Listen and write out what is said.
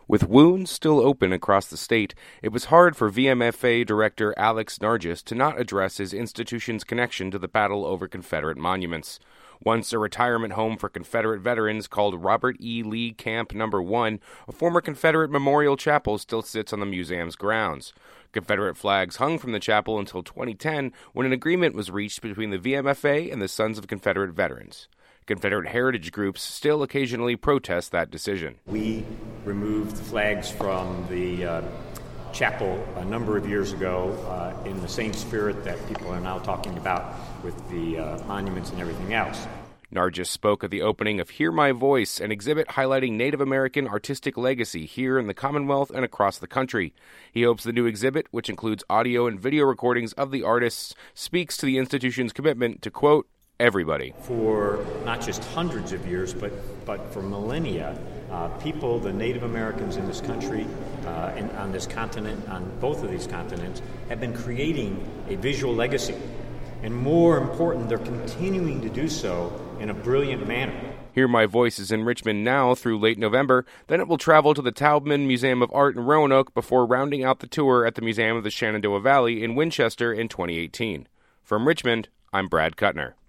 With wounds still open across the state, it was hard for VMFA Director Alex Nargis to not address his institution's connection to the battle over Confederate monuments. Once a retirement home for Confederate veterans called Robert E. Lee Camp No. 1, a former Confederate memorial chapel still sits on the museum's grounds. Confederate flags hung from the chapel until 2010, when an agreement was reached between the VMFA and the Sons of Confederate Veterans. Confederate heritage groups still occasionally protest that decision. We removed the flags from the chapel a number of years ago in the same spirit that people are now talking about with the monuments and everything else. Nargis spoke at the opening of Hear My Voice, an exhibit highlighting Native American artistic legacy here in the Commonwealth and across the country. He hopes the new exhibit, which includes audio and video recordings of the artists, speaks to the institution's commitment to, quote, everybody. For not just hundreds of years, but for millennia, people, the Native Americans in this country, and on this continent, on both of these continents, have been creating a visual legacy. And more important, they're continuing to do so in a brilliant manner. Hear My Voice is in Richmond now through late November. Then it will travel to the Taubman Museum of Art in Roanoke before rounding out the tour at the Museum of the Shenandoah Valley in Winchester in 2018. From Richmond, I'm Brad Kuttner.